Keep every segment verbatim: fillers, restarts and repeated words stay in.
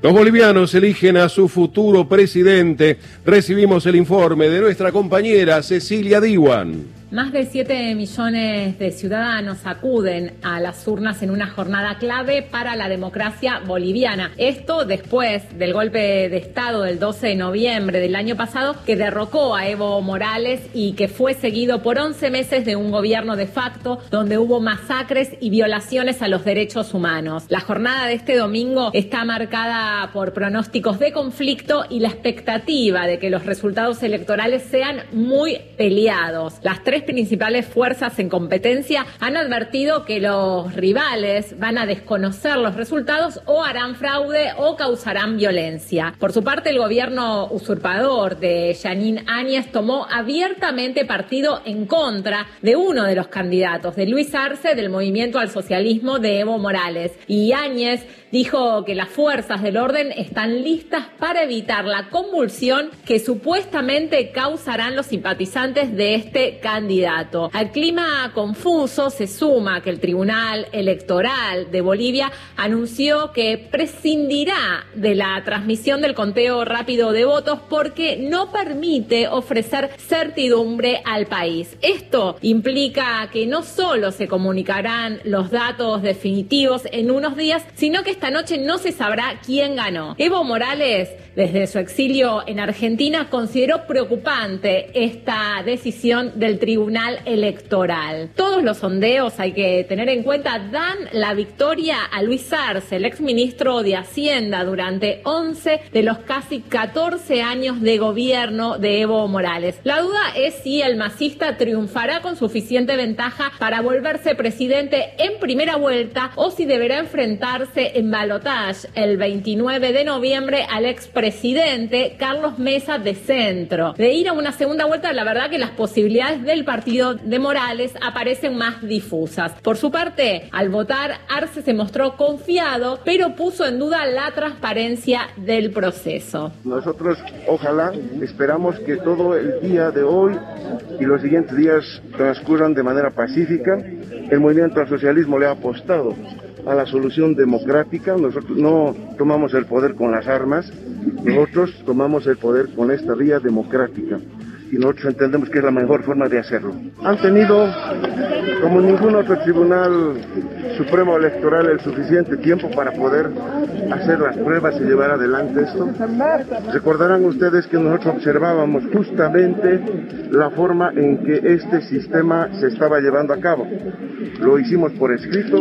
Los bolivianos eligen a su futuro presidente. Recibimos el informe de nuestra compañera Cecilia Diwan. Más de siete millones de ciudadanos acuden a las urnas en una jornada clave para la democracia boliviana. Esto después del golpe de Estado del doce de noviembre del año pasado, que derrocó a Evo Morales y que fue seguido por once meses de un gobierno de facto donde hubo masacres y violaciones a los derechos humanos. La jornada de este domingo está marcada por pronósticos de conflicto y la expectativa de que los resultados electorales sean muy peleados. Las tres principales fuerzas en competencia han advertido que los rivales van a desconocer los resultados o harán fraude o causarán violencia. Por su parte, el gobierno usurpador de Jeanine Áñez tomó abiertamente partido en contra de uno de los candidatos, de Luis Arce, del Movimiento al Socialismo de Evo Morales. Y Áñez dijo que las fuerzas del orden están listas para evitar la convulsión que supuestamente causarán los simpatizantes de este candidato. Al clima confuso se suma que el Tribunal Electoral de Bolivia anunció que prescindirá de la transmisión del conteo rápido de votos porque no permite ofrecer certidumbre al país. Esto implica que no solo se comunicarán los datos definitivos en unos días, sino que esta noche no se sabrá quién ganó. Evo Morales, desde su exilio en Argentina, consideró preocupante esta decisión del Tribunal Electoral. Todos los sondeos, hay que tener en cuenta, dan la victoria a Luis Arce, el exministro de Hacienda durante once de los casi catorce años de gobierno de Evo Morales. La duda es si el masista triunfará con suficiente ventaja para volverse presidente en primera vuelta o si deberá enfrentarse en balotaje el veintinueve de noviembre al expresidente Carlos Mesa de Centro. De ir a una segunda vuelta, la verdad que las posibilidades del partido de Morales aparecen más difusas. Por su parte, al votar, Arce se mostró confiado, pero puso en duda la transparencia del proceso. Nosotros, ojalá, esperamos que todo el día de hoy y los siguientes días transcurran de manera pacífica. El movimiento al socialismo le ha apostado a la solución democrática. Nosotros no tomamos el poder con las armas, nosotros tomamos el poder con esta vía democrática y nosotros entendemos que es la mejor forma de hacerlo. Han tenido, como ningún otro tribunal supremo electoral, el suficiente tiempo para poder hacer las pruebas y llevar adelante esto. Recordarán ustedes que nosotros observábamos justamente la forma en que este sistema se estaba llevando a cabo. Lo hicimos por escrito,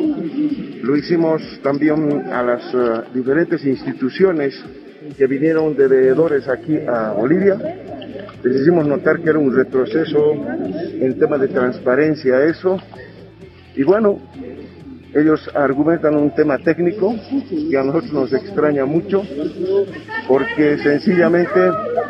lo hicimos también a las uh, diferentes instituciones que vinieron de veedores aquí a Bolivia. Les hicimos notar que era un retroceso en tema de transparencia eso. Y bueno, ellos argumentan un tema técnico que a nosotros nos extraña mucho, porque sencillamente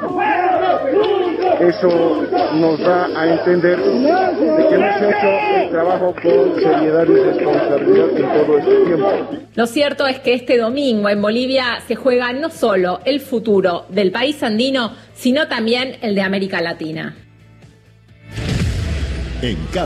eso nos da a entender de que no se ha hecho el trabajo con seriedad y responsabilidad en todo este tiempo. Lo cierto es que este domingo en Bolivia se juega no solo el futuro del país andino, sino también el de América Latina. En